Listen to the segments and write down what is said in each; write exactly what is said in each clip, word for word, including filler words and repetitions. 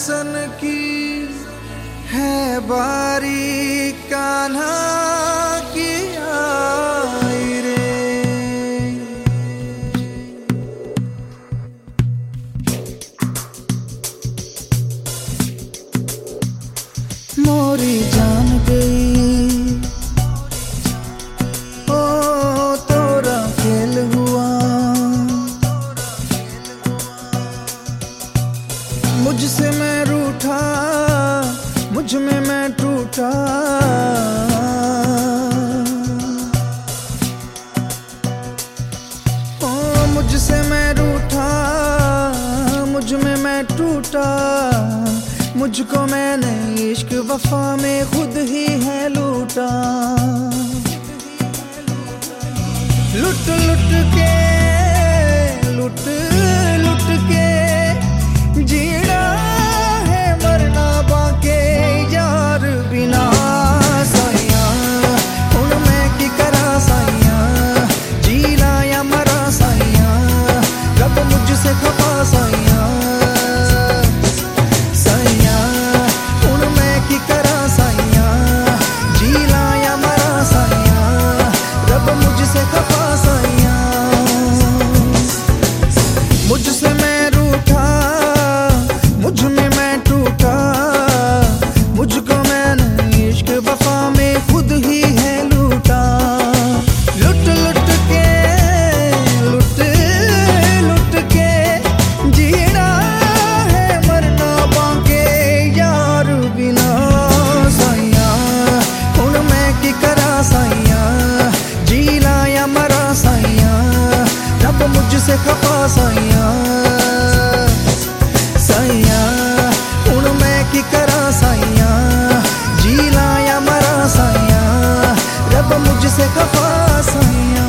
सन की है बारी कान्हा की आई रे। मोरी जान गई ओ तोरा खेल हुआ, मुझसे मैं रूठा मुझ में मैं टूटा। ओ मुझसे मैं रूठा मुझ में मैं टूटा। मुझको मैंने इश्क वफा में खुद ही है लूटा। लुट लुट के लुट लुट के जीना है मरना बाके यार बिना। साइया हुण मैं की करा साइया, जीना या मरा साइया, रब मुझसे खपा साइया। साइया हुण मैं की करा साइया, जीना या मरा साइया, रब मुझसे खपा साइया। मुझसे मैं रूठा मुझ में मैं टूटा। मुझको मैंने इश्क वफा में खुद ही है लूटा। लुट लुट के लुट लुट के जीना है मरना बाके यार बिना। साइया हुण मैं की करा साइया, जीना या मरा साइया, रब मुझसे खपा साइया। साइया हुण मैं की करा साइया, जीना या मरा साइया, रब मुझसे खपा साइया।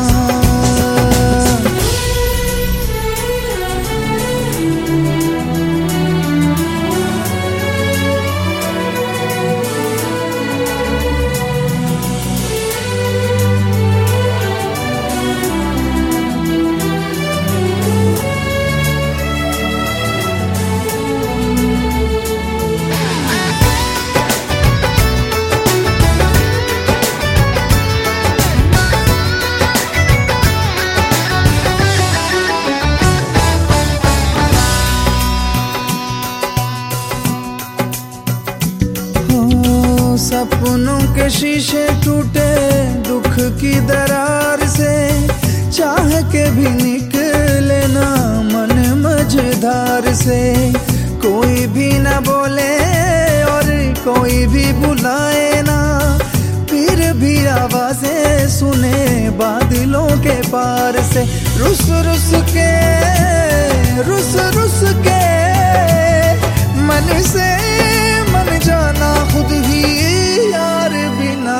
सपनों के शीशे टूटे दुख की दरार से, चाह के भी निकले ना मन मझधार से। कोई भी ना बोले और कोई भी बुलाए ना, फिर भी आवाजें सुने बादलों के पार से। रुस रुस के रुस रुस के मन से मन जाना खुद ही यार बिना।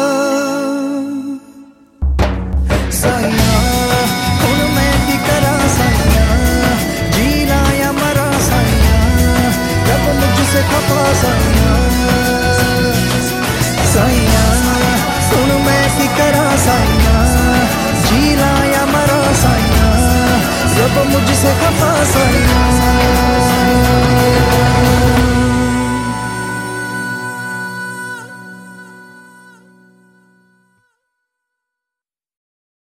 साइया हुण मैं की करा साइया, जीना या मरा साइया, रब मुझसे खपा साइया। साइया हुण मैं की करा साइया, जीना या मरा साइया, रब मुझसे खपा साइया।